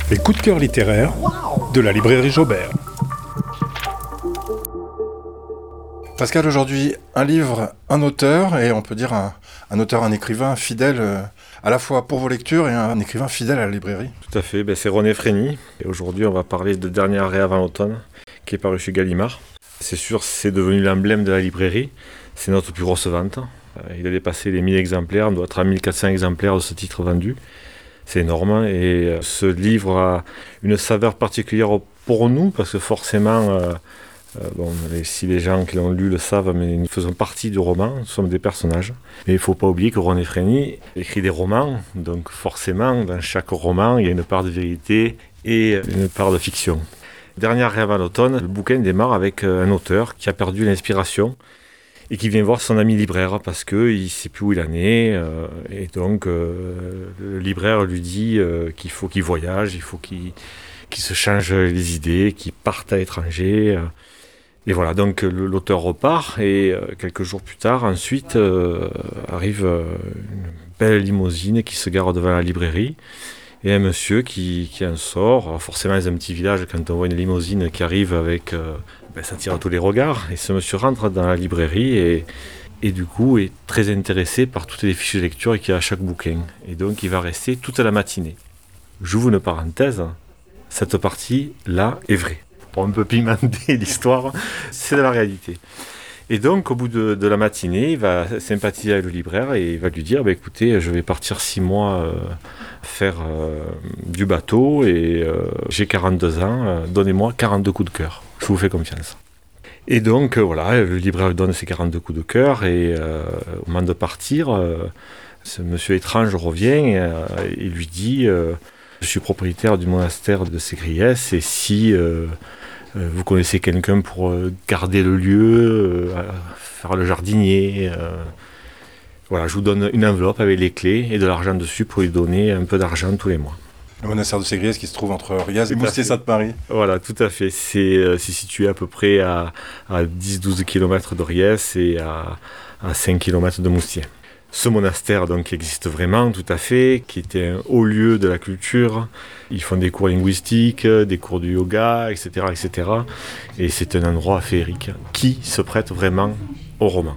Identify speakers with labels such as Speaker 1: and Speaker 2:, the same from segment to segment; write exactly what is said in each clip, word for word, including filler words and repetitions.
Speaker 1: Les coups de cœur littéraires de la librairie Jaubert. Pascal, aujourd'hui, un livre, un auteur, et on peut dire un, un auteur, un écrivain fidèle euh, à la fois pour vos lectures et un écrivain fidèle à la librairie.
Speaker 2: Tout à fait, ben, c'est René Frény. Et aujourd'hui, on va parler de Dernier arrêt avant l'automne, qui est paru chez Gallimard. C'est sûr, c'est devenu l'emblème de la librairie. C'est notre plus grosse vente. Il a dépassé les mille exemplaires, on doit être à mille quatre cents exemplaires de ce titre vendu. C'est énorme, et ce livre a une saveur particulière pour nous, parce que forcément... Euh, Euh, bon, si les gens qui l'ont lu le savent, mais nous faisons partie du roman, nous sommes des personnages. Mais il ne faut pas oublier que René Frény écrit des romans, donc forcément, dans chaque roman, il y a une part de vérité et une part de fiction. Dernier arrêt avant l'automne, le bouquin démarre avec un auteur qui a perdu l'inspiration et qui vient voir son ami libraire parce qu'il ne sait plus où il en est. Euh, et donc, euh, le libraire lui dit euh, qu'il faut qu'il voyage, il faut qu'il, qu'il se change les idées, qu'il parte à l'étranger. Euh, Et voilà, donc l'auteur repart et euh, quelques jours plus tard, ensuite, euh, arrive euh, une belle limousine qui se gare devant la librairie et un monsieur qui, qui en sort. Alors forcément, dans un petit village, quand on voit une limousine qui arrive avec... Euh, ben, ça attire tous les regards. Et ce monsieur rentre dans la librairie et, et du coup est très intéressé par toutes les fiches de lecture qu'il y a à chaque bouquin. Et donc il va rester toute la matinée. J'ouvre une parenthèse, cette partie-là est vraie. Pour un peu pimenter l'histoire, c'est de la réalité. Et donc, au bout de, de la matinée, il va sympathiser avec le libraire et il va lui dire bah, « Écoutez, je vais partir six mois euh, faire euh, du bateau et euh, j'ai quarante-deux ans, euh, donnez-moi quarante-deux coups de cœur, je vous fais confiance. » Et donc, euh, voilà, le libraire lui donne ses quarante-deux coups de cœur et euh, au moment de partir, euh, ce monsieur étrange revient et euh, il lui dit euh, « Je suis propriétaire du monastère de Ségriès et si... Euh, vous connaissez quelqu'un pour garder le lieu, euh, faire le jardinier. Euh, voilà, je vous donne une enveloppe avec les clés et de l'argent dessus pour lui donner un peu d'argent tous les mois.
Speaker 1: Le monastère de Ségriès qui se trouve entre Riaz et Moustier-Sainte-Marie.
Speaker 2: Voilà, tout à fait. C'est, euh, c'est situé à peu près à, à dix à douze kilomètres de Riez et à, à cinq kilomètres de Moustier. Ce monastère donc existe vraiment, tout à fait, qui était un haut lieu de la culture. Ils font des cours linguistiques, des cours de yoga, et cetera, et cetera. Et c'est un endroit féerique qui se prête vraiment au roman.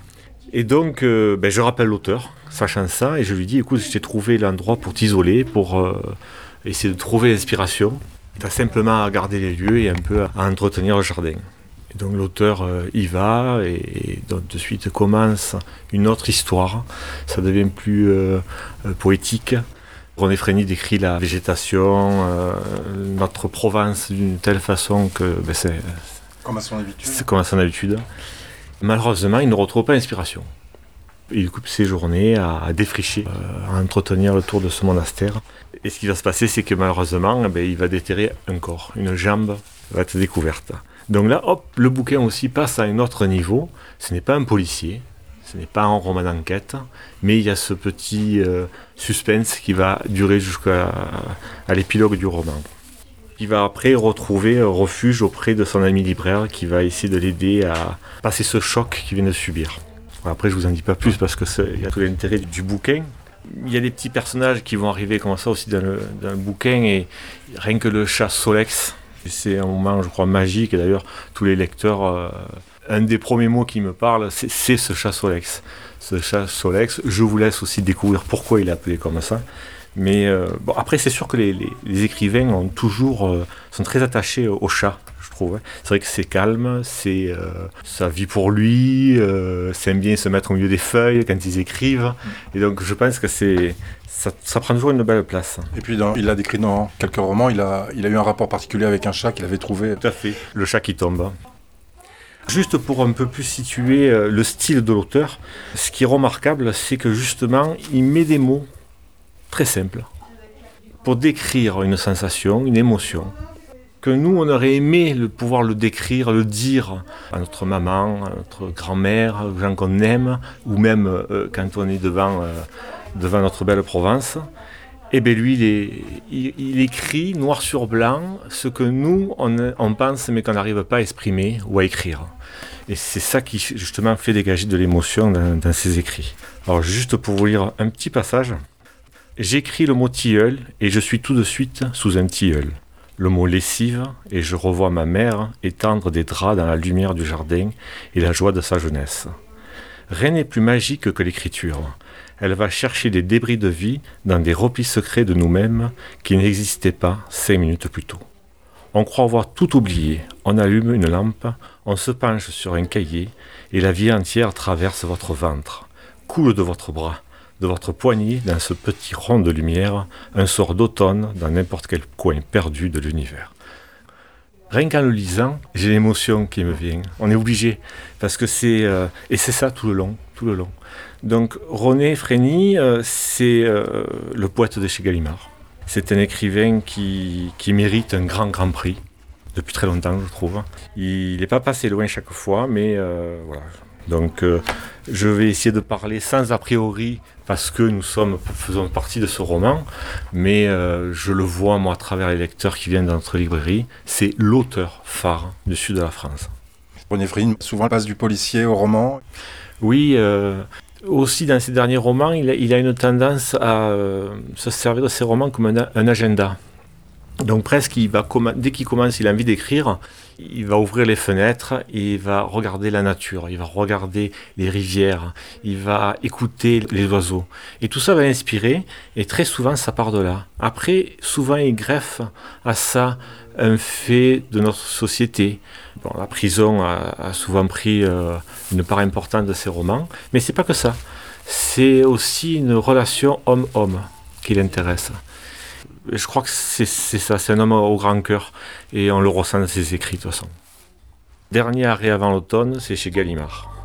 Speaker 2: Et donc, euh, ben, je rappelle l'auteur, sachant ça, et je lui dis, écoute, je t'ai trouvé l'endroit pour t'isoler, pour euh, essayer de trouver l'inspiration. Tu as simplement à garder les lieux et un peu à entretenir le jardin. Et donc l'auteur euh, y va et, et donc de suite commence une autre histoire. Ça devient plus euh, euh, poétique. René Frény décrit la végétation, euh, notre Provence d'une telle façon que ben, c'est,
Speaker 1: comme à son habitude.
Speaker 2: C'est comme à son habitude. Malheureusement, il ne retrouve pas l'inspiration. Il coupe ses journées à, à défricher, euh, à entretenir le tour de ce monastère. Et ce qui va se passer, c'est que malheureusement, ben, il va déterrer un corps, une jambe va être découverte. Donc là, hop, le bouquin aussi passe à un autre niveau. Ce n'est pas un policier, ce n'est pas un roman d'enquête, mais il y a ce petit euh, suspense qui va durer jusqu'à à l'épilogue du roman. Il va après retrouver un refuge auprès de son ami libraire qui va essayer de l'aider à passer ce choc qu'il vient de subir. Après, je ne vous en dis pas plus parce qu'il y a tout l'intérêt du bouquin. Il y a des petits personnages qui vont arriver comme ça aussi dans le, dans le bouquin et rien que le chat Solex, c'est un moment, je crois, magique. Et d'ailleurs, tous les lecteurs, euh, un des premiers mots qui me parlent, c'est, c'est ce chat Solex. Ce chat Solex, je vous laisse aussi découvrir pourquoi il est appelé comme ça. Mais euh, bon, après, c'est sûr que les, les, les écrivains ont toujours, euh, sont très attachés au, au chat, je trouve. Hein. C'est vrai que c'est calme, c'est, euh, ça vit pour lui, euh, c'est aime bien se mettre au milieu des feuilles quand ils écrivent. Et donc, je pense que c'est... Ça, ça prend toujours une belle place.
Speaker 1: Et puis, dans, il l'a décrit dans quelques romans, il a, il a eu un rapport particulier avec un chat qu'il avait trouvé.
Speaker 2: Tout à fait. Le chat qui tombe. Juste pour un peu plus situer euh, le style de l'auteur, ce qui est remarquable, c'est que justement, il met des mots très simples pour décrire une sensation, une émotion, que nous, on aurait aimé le, pouvoir le décrire, le dire à notre maman, à notre grand-mère, aux gens qu'on aime, ou même euh, quand on est devant... Euh, devant notre belle Provence, et bien lui, il, est, il, il écrit noir sur blanc ce que nous, on, on pense, mais qu'on n'arrive pas à exprimer ou à écrire. Et c'est ça qui, justement, fait dégager de l'émotion dans, dans ses écrits. Alors, juste pour vous lire un petit passage. « J'écris le mot tilleul et je suis tout de suite sous un tilleul. Le mot lessive et je revois ma mère étendre des draps dans la lumière du jardin et la joie de sa jeunesse. Rien n'est plus magique que l'écriture. Elle va chercher des débris de vie dans des replis secrets de nous-mêmes qui n'existaient pas cinq minutes plus tôt. On croit avoir tout oublié, on allume une lampe, on se penche sur un cahier et la vie entière traverse votre ventre, coule de votre bras, de votre poignet dans ce petit rond de lumière, un sort d'automne dans n'importe quel coin perdu de l'univers. Rien qu'en le lisant, j'ai l'émotion qui me vient. On est obligé, parce que c'est... Euh, et c'est ça tout le long, tout le long. Donc René Frény, euh, c'est euh, le poète de chez Gallimard. C'est un écrivain qui, qui mérite un grand, grand prix, depuis très longtemps, je trouve. Il n'est pas passé loin chaque fois, mais euh, voilà. Donc euh, je vais essayer de parler sans a priori, parce que nous sommes, faisons partie de ce roman, mais euh, je le vois, moi, à travers les lecteurs qui viennent dans notre librairie, c'est l'auteur phare du sud de la France.
Speaker 1: René Frény, souvent passe du policier au roman.
Speaker 2: Oui, euh, aussi dans ses derniers romans, il a, il a une tendance à euh, se servir de ses romans comme un, un agenda. Donc presque, il va comm- dès qu'il commence, il a envie d'écrire, il va ouvrir les fenêtres et il va regarder la nature, il va regarder les rivières, il va écouter les oiseaux. Et tout ça va l'inspirer et très souvent ça part de là. Après, souvent il greffe à ça un fait de notre société. Bon, la prison a, a souvent pris euh, une part importante de ses romans, mais c'est pas que ça. C'est aussi une relation homme-homme qui l'intéresse. Je crois que c'est, c'est ça, c'est un homme au grand cœur et on le ressent dans ses écrits de toute façon. Dernier arrêt avant l'automne, c'est chez Gallimard.